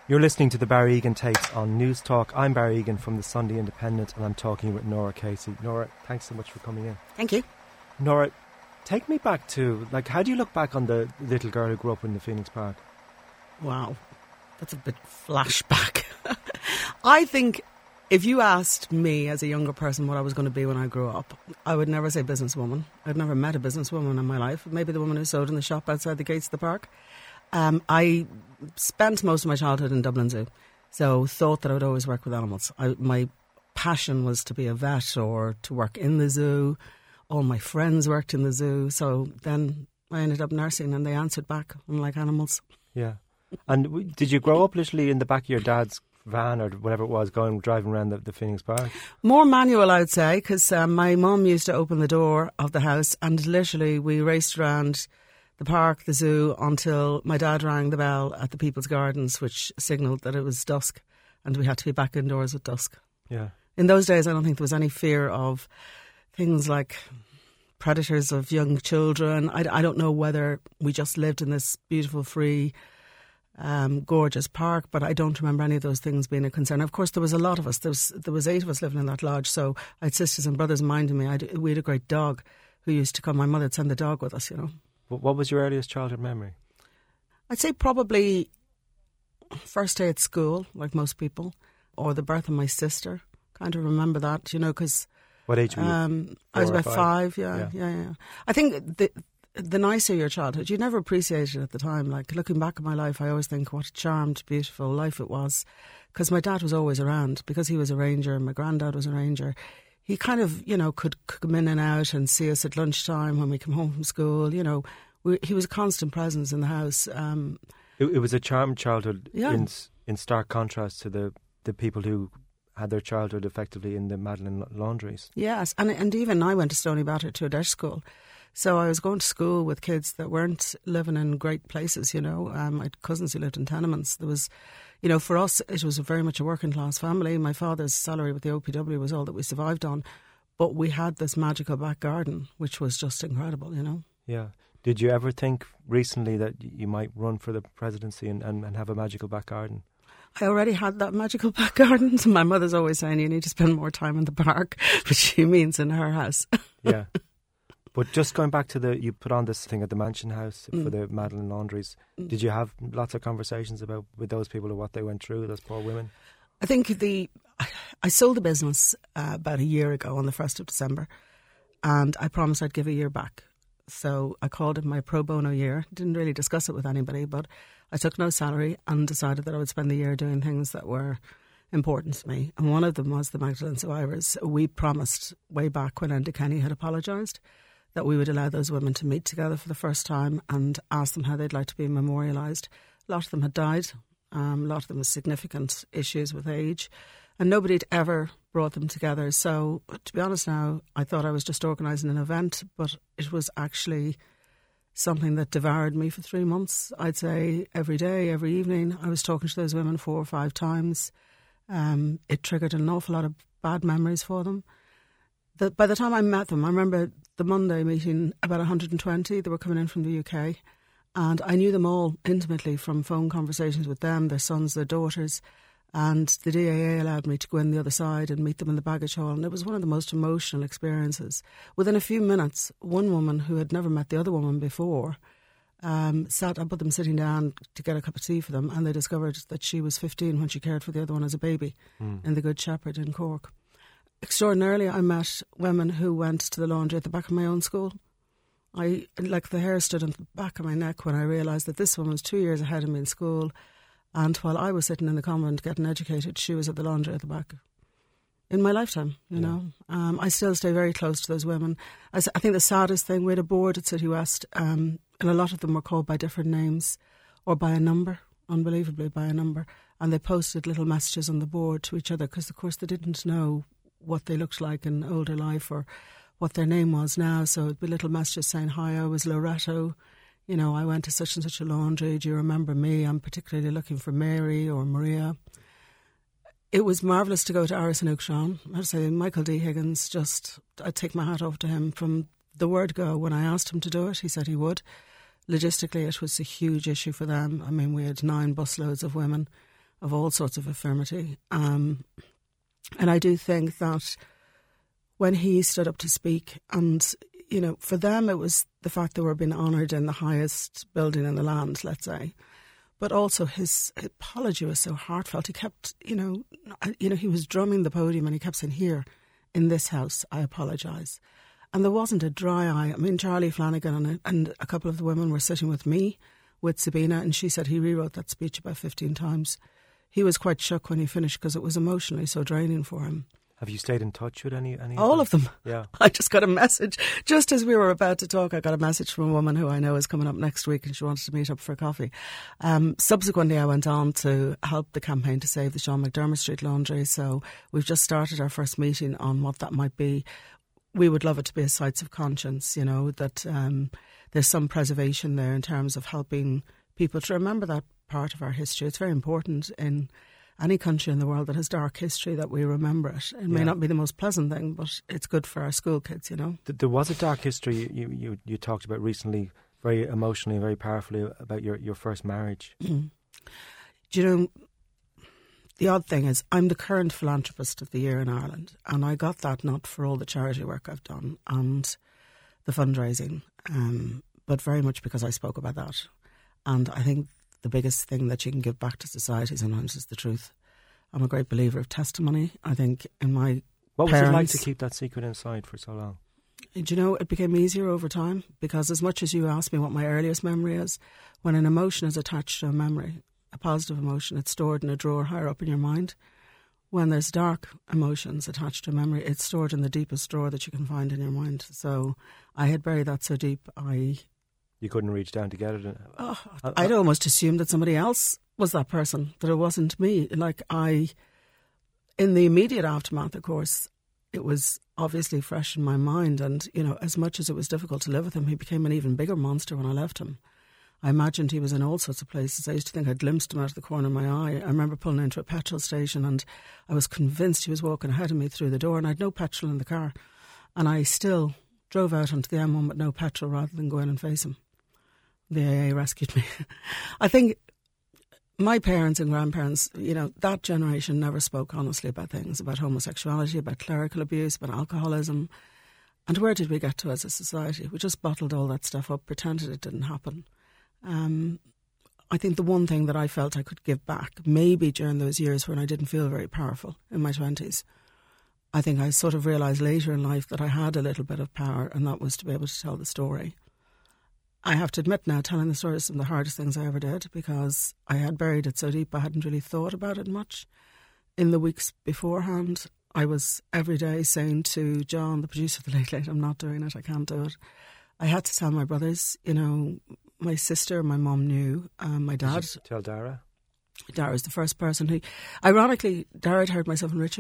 You're listening to the Barry Egan Takes on News Talk. I'm Barry Egan from the Sunday Independent, and I'm talking with Nora Casey. Nora, thanks so much for coming in. Thank you. Nora, take me back to, how do you look back on the little girl who grew up in the Phoenix Park? Wow, that's a bit flashback. I think if you asked me as a younger person what I was going to be when I grew up, I would never say businesswoman. I'd never met a businesswoman in my life. Maybe the woman who sewed in the shop outside the gates of the park. I spent most of my childhood in Dublin Zoo, so thought that I would always work with animals. My passion was to be a vet or to work in the zoo. All my friends worked in the zoo, so then I ended up nursing and they answered back, unlike animals. Yeah. And did you grow up literally in the back of your dad's van or whatever it was, driving around the Phoenix Park? More manual, I would say, because my mum used to open the door of the house and literally we raced around the park, the zoo, until my dad rang the bell at the People's Gardens, which signalled that it was dusk and we had to be back indoors at dusk. Yeah. In those days, I don't think there was any fear of things like predators of young children. I don't know whether we just lived in this beautiful, free, gorgeous park, but I don't remember any of those things being a concern. Of course, there was a lot of us. There was 8 of us living in that lodge, so I had sisters and brothers minding me. We had a great dog who used to come. My mother would send the dog with us, you know. What was your earliest childhood memory? I'd say probably first day at school, like most people, or the birth of my sister. Kind of remember that, you know, because... What age were you? I was about 5, yeah. I think the nicer your childhood, you never appreciate it at the time. Like, looking back at my life, I always think what a charmed, beautiful life it was. Because my dad was always around, because he was a ranger and my granddad was a ranger. He kind of, you know, could come in and out and see us at lunchtime when we come home from school. You know, he was a constant presence in the house. It was a charmed childhood, yeah, in stark contrast to the people who had their childhood effectively in the Madeleine laundries. Yes, and even I went to Stoney Batter to a Daesh school. So I was going to school with kids that weren't living in great places, you know. I had cousins who lived in tenements. There was, you know, for us, it was very much a working class family. My father's salary with the OPW was all that we survived on. But we had this magical back garden, which was just incredible, you know. Yeah. Did you ever think recently that you might run for the presidency and have a magical back garden? I already had that magical back garden. So my mother's always saying you need to spend more time in the park, but she means in her house. Yeah. But just going back to you put on this thing at the Mansion House for the Madeleine laundries. Did you have lots of conversations with those people of what they went through, those poor women? I think I sold the business about a year ago on the 1st of December, and I promised I'd give a year back. So I called it my pro bono year. Didn't really discuss it with anybody, but I took no salary and decided that I would spend the year doing things that were important to me. And one of them was the Magdalene survivors. We promised way back when Enda Kenny had apologised that we would allow those women to meet together for the first time and ask them how they'd like to be memorialised. A lot of them had died. A lot of them with significant issues with age. And nobody had ever brought them together. So, to be honest now, I thought I was just organising an event, but it was actually something that devoured me for 3 months. I'd say every day, every evening, I was talking to those women 4 or 5 times. It triggered an awful lot of bad memories for them. By the time I met them, I remember the Monday meeting, about 120, they were coming in from the UK. And I knew them all intimately from phone conversations with them, their sons, their daughters. And the DAA allowed me to go in the other side and meet them in the baggage hall. And it was one of the most emotional experiences. Within a few minutes, one woman who had never met the other woman before I put them sitting down to get a cup of tea for them, and they discovered that she was 15 when she cared for the other one as a baby in the Good Shepherd in Cork. Extraordinarily, I met women who went to the laundry at the back of my own school. The hair stood on the back of my neck when I realised that this woman was 2 years ahead of me in school. And while I was sitting in the convent getting educated, she was at the laundry at the back. In my lifetime, you know. I still stay very close to those women. I think the saddest thing, we had a board at City West, and a lot of them were called by different names or by a number, unbelievably by a number. And they posted little messages on the board to each other because, of course, they didn't know what they looked like in older life or what their name was now. So it'd be little messages saying, "Hi, I was Loretto. You know, I went to such and such a laundry. Do you remember me? I'm particularly looking for Mary or Maria." It was marvellous to go to Aris and Uachtaráin. I have to say, Michael D. Higgins, I'd take my hat off to him from the word go. When I asked him to do it, he said he would. Logistically, it was a huge issue for them. I mean, we had 9 busloads of women. of all sorts of infirmity. And I do think that when he stood up to speak, and, you know, for them it was the fact they were being honoured in the highest building in the land, let's say. But also his apology was so heartfelt. He kept, you know, he was drumming the podium and he kept saying, "Here, in this house, I apologise." And there wasn't a dry eye. I mean, Charlie Flanagan and a couple of the women were sitting with me, with Sabina, and she said he rewrote that speech about 15 times. He was quite shook when he finished because it was emotionally so draining for him. Have you stayed in touch with any All of them? Yeah. I just got a message. Just as we were about to talk, I got a message from a woman who I know is coming up next week and she wanted to meet up for a coffee. Subsequently, I went on to help the campaign to save the Sean McDermott Street Laundry. So we've just started our first meeting on what that might be. We would love it to be a sites of conscience, you know, that there's some preservation there in terms of helping people to remember that part of our history. It's very important in any country in the world that has dark history that we remember it. It may not be the most pleasant thing, but it's good for our school kids, you know. There was a dark history you talked about recently, very emotionally, very powerfully, about your first marriage. Do you know, the odd thing is I'm the current philanthropist of the year in Ireland, and I got that not for all the charity work I've done and the fundraising, but very much because I spoke about that. And I think the biggest thing that you can give back to society sometimes is the truth. I'm a great believer of testimony. I think in my What was it like to keep that secret inside for so long? Do you know, it became easier over time, because as much as you ask me what my earliest memory is, when an emotion is attached to a memory, a positive emotion, it's stored in a drawer higher up in your mind. When there's dark emotions attached to a memory, it's stored in the deepest drawer that you can find in your mind. So I had buried that so deep, You couldn't reach down to get it? I'd almost assumed that somebody else was that person, that it wasn't me. Like in the immediate aftermath, of course, it was obviously fresh in my mind. And, you know, as much as it was difficult to live with him, he became an even bigger monster when I left him. I imagined he was in all sorts of places. I used to think I'd glimpsed him out of the corner of my eye. I remember pulling into a petrol station and I was convinced he was walking ahead of me through the door, and I had no petrol in the car. And I still drove out onto the M1 with no petrol rather than go in and face him. The AA rescued me. I think my parents and grandparents, you know, that generation never spoke honestly about things, about homosexuality, about clerical abuse, about alcoholism. And where did we get to as a society? We just bottled all that stuff up, pretended it didn't happen. I think the one thing that I felt I could give back, maybe during those years when I didn't feel very powerful in my 20s, I think I sort of realised later in life that I had a little bit of power, and that was to be able to tell the story. I have to admit now, telling the story is some of the hardest things I ever did, because I had buried it so deep I hadn't really thought about it much. In the weeks beforehand, I was every day saying to John, the producer of The Late Late, I'm not doing it, I can't do it. I had to tell my brothers, you know, my sister, my mum knew, my dad. Did you tell Dara? Dara was the first person who, ironically, Dara had heard myself and Richard